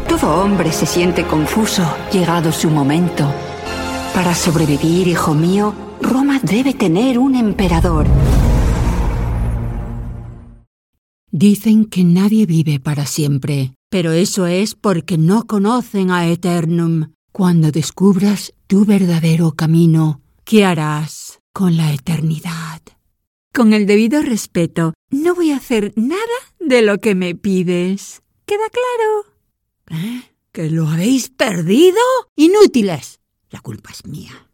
Todo hombre se siente confuso, llegado su momento. Para sobrevivir, hijo mío, Roma debe tener un emperador. Dicen que nadie vive para siempre, pero eso es porque no conocen a Aeternum. Cuando descubras tu verdadero camino, ¿qué harás con la eternidad? Con el debido respeto, no voy a hacer nada de lo que me pides. ¿Queda claro? ¿Que lo habéis perdido? ¡Inútiles! La culpa es mía.